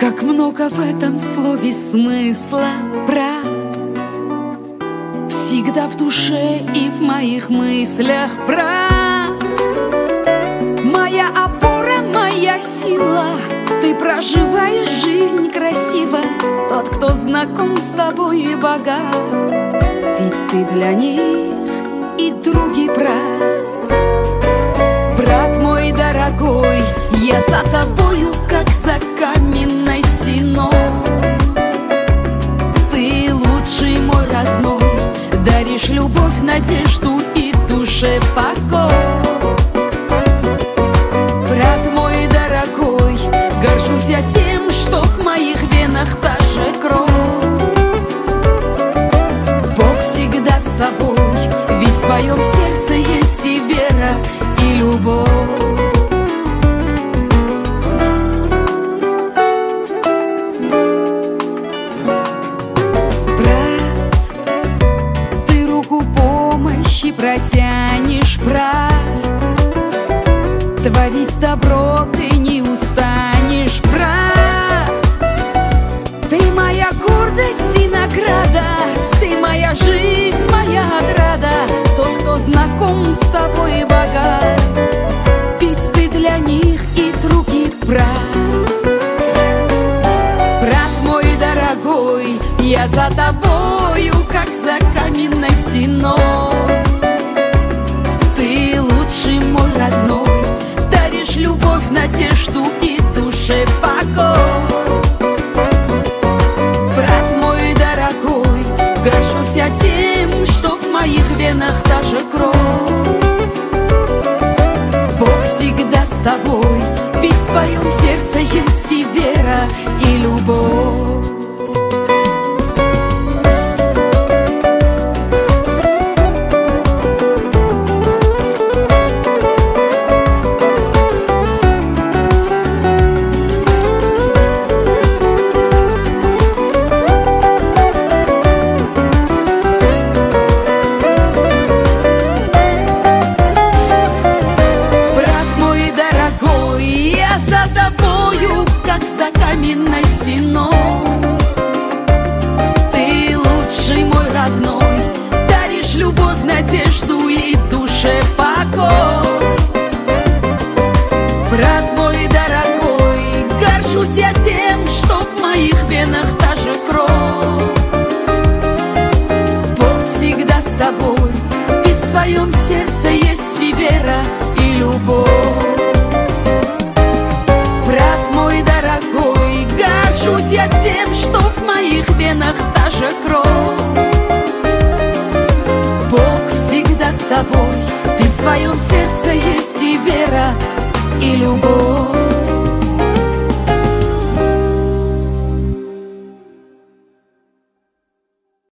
Как много в этом слове смысла, брат. Всегда в душе и в моих мыслях, брат. Моя опора, моя сила. Ты проживаешь жизнь красиво. Тот, кто знаком с тобой и богат. Ведь ты для них и друг, и брат. Брат мой дорогой, я за тобою, как за каменной стеной. Ты лучший мой родной, даришь любовь, надежду и душе покой. Брат мой дорогой, горжусь я тем, что в моих венах та же кровь. Бог всегда с тобой, ведь в твоем сердце есть и вера, и любовь. Протянешь, брат, творить добро ты не устанешь, брат. Ты моя гордость и награда, ты моя жизнь, моя отрада. Тот, кто знаком с тобой и богат, ведь ты для них и друг, и брат. Брат мой дорогой, я за тобою, как за каменной стеной. Мой родной, даришь любовь, надежду и душе покой. Брат мой дорогой, горжусь я тем, что в моих венах та же кровь. Бог всегда с тобой, ведь в твоем сердце есть и вера, и любовь. Как за каменной стеной. Ты лучший мой родной, даришь любовь, надежду и душе покой. Брат мой дорогой, горжусь я тем, что в моих венах та же кровь. Бог всегда с тобой, ведь в твоем сердце есть и вера, и любовь. Горжусь я тем, что в моих венах та же кровь. Бог всегда с тобой, ведь в твоем сердце есть и вера, и любовь.